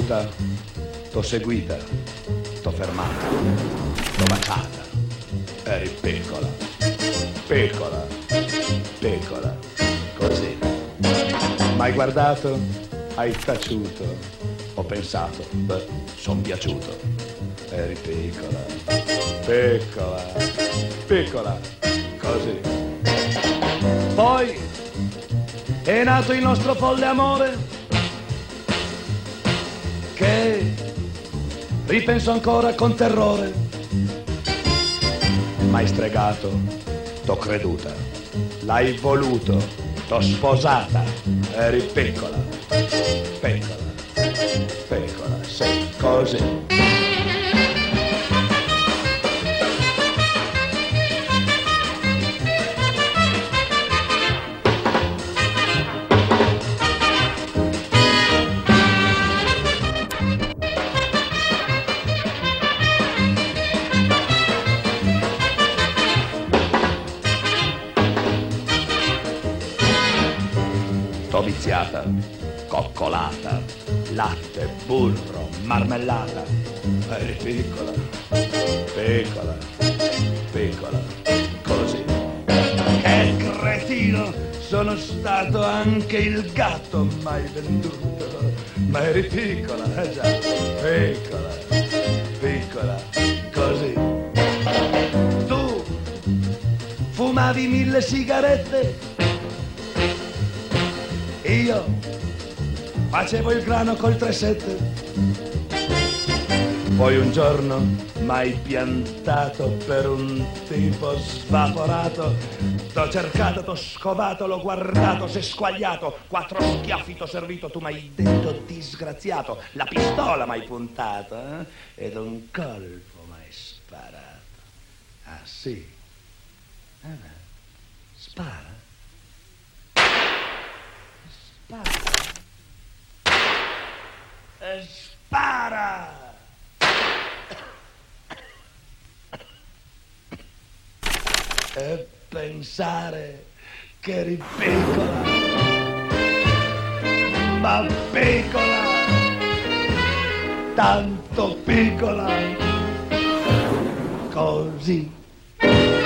venuta, t'ho seguita, t'ho fermata, t'ho baciata. Eri piccola, piccola, piccola, così. M'hai guardato, hai taciuto, ho pensato, beh, son piaciuto. Eri piccola, piccola, piccola, così. Poi è nato il nostro folle amore, che ripenso ancora con terrore. M'hai stregato, t'ho creduta, l'hai voluto, t'ho sposata. Eri piccola, piccola, piccola, sei così. T'ho viziata, coccolata, latte, burro, marmellata. Eri piccola, piccola, piccola, così. Che cretino, sono stato anche il gatto mai venduto. Ma eri piccola, già, piccola, piccola, così. Tu fumavi 1000 sigarette, io facevo il grano col 3-7. Poi un giorno m'hai piantato per un tipo svaporato. T'ho cercato, t'ho scovato, l'ho guardato, s'è squagliato. 4 schiaffi t'ho servito, tu m'hai detto disgraziato. La pistola m'hai puntato, ed un colpo m'hai sparato. Ah sì? Spara? Spara! E pensare che eri piccola, ma piccola, tanto piccola, così.